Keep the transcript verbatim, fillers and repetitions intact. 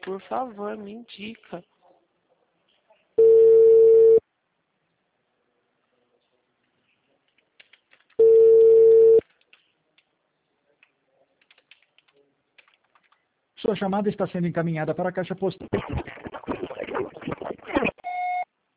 Por favor, me indica. Sua chamada está sendo encaminhada para a caixa postal.